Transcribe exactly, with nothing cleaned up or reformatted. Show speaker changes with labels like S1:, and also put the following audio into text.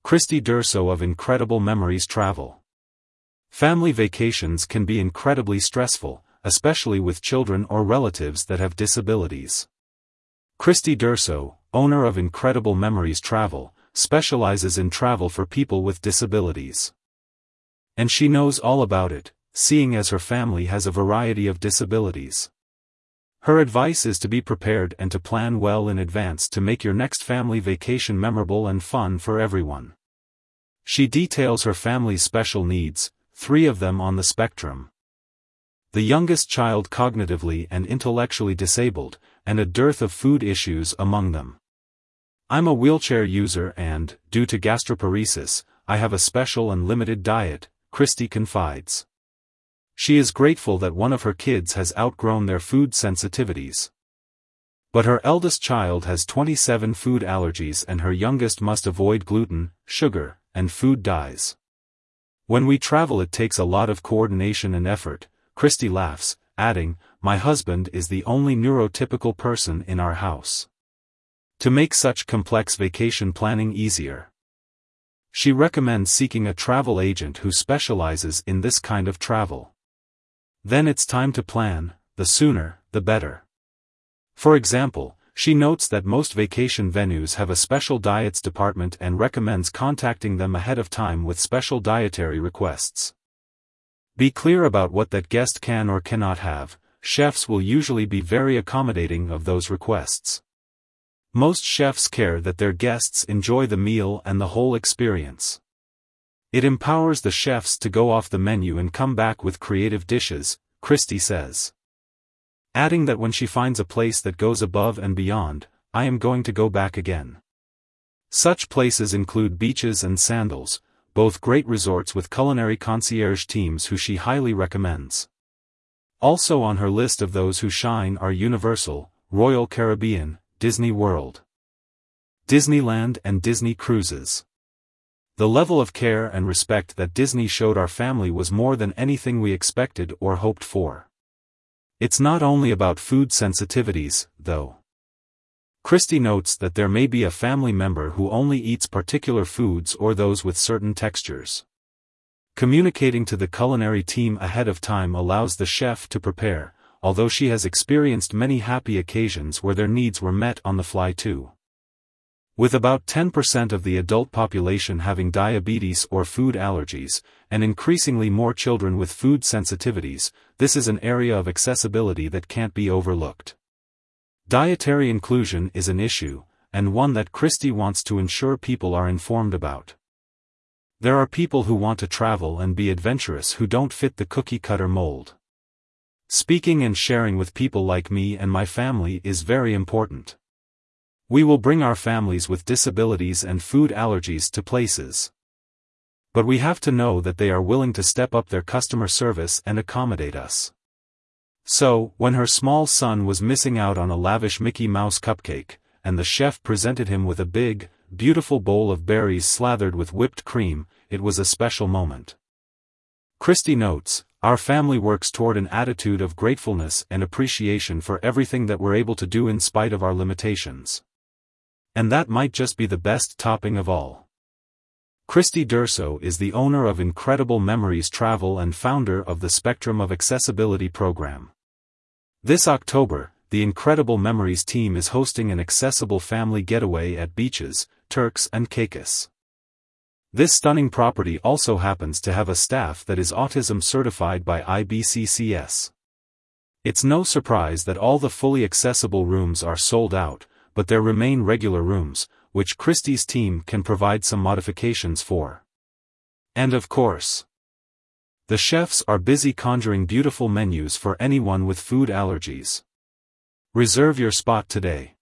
S1: Christy Durso of Incredible Memories Travel. Family vacations can be incredibly stressful, especially with children or relatives that have disabilities. Christy Durso, owner of Incredible Memories Travel, specializes in travel for people with disabilities. And she knows all about it, seeing as her family has a variety of disabilities. Her advice is to be prepared and to plan well in advance to make your next family vacation memorable and fun for everyone. She details her family's special needs, three of them on the spectrum. The youngest child cognitively and intellectually disabled, and a dearth of food issues among them. I'm a wheelchair user and, due to gastroparesis, I have a special and limited diet, Christy confides. She is grateful that one of her kids has outgrown their food sensitivities. But her eldest child has twenty-seven food allergies and her youngest must avoid gluten, sugar, and food dyes. When we travel it takes a lot of coordination and effort, Christy laughs, adding, "My husband is the only neurotypical person in our house." To make such complex vacation planning easier, she recommends seeking a travel agent who specializes in this kind of travel. Then it's time to plan, the sooner, the better. For example, she notes that most vacation venues have a special diets department and recommends contacting them ahead of time with special dietary requests. Be clear about what that guest can or cannot have. Chefs will usually be very accommodating of those requests. Most chefs care that their guests enjoy the meal and the whole experience. It empowers the chefs to go off the menu and come back with creative dishes, Christy says. Adding that when she finds a place that goes above and beyond, I am going to go back again. Such places include Beaches and Sandals, both great resorts with culinary concierge teams who she highly recommends. Also on her list of those who shine are Universal, Royal Caribbean, Disney World, Disneyland and Disney Cruises. The level of care and respect that Disney showed our family was more than anything we expected or hoped for. It's not only about food sensitivities, though. Christy notes that there may be a family member who only eats particular foods or those with certain textures. Communicating to the culinary team ahead of time allows the chef to prepare, although she has experienced many happy occasions where their needs were met on the fly too. With about ten percent of the adult population having diabetes or food allergies, and increasingly more children with food sensitivities, this is an area of accessibility that can't be overlooked. Dietary inclusion is an issue, and one that Christy wants to ensure people are informed about. There are people who want to travel and be adventurous who don't fit the cookie-cutter mold. Speaking and sharing with people like me and my family is very important. We will bring our families with disabilities and food allergies to places. But we have to know that they are willing to step up their customer service and accommodate us. So, when her small son was missing out on a lavish Mickey Mouse cupcake, and the chef presented him with a big, beautiful bowl of berries slathered with whipped cream, it was a special moment. Christy notes, "Our family works toward an attitude of gratefulness and appreciation for everything that we're able to do in spite of our limitations. And that might just be the best topping of all." Christy Durso is the owner of Incredible Memories Travel and founder of the Spectrum of Accessibility program. This October, the Incredible Memories team is hosting an accessible family getaway at Beaches, Turks and Caicos. This stunning property also happens to have a staff that is autism certified by I B C C S. It's no surprise that all the fully accessible rooms are sold out, but there remain regular rooms, which Christy's team can provide some modifications for. And of course, the chefs are busy conjuring beautiful menus for anyone with food allergies. Reserve your spot today.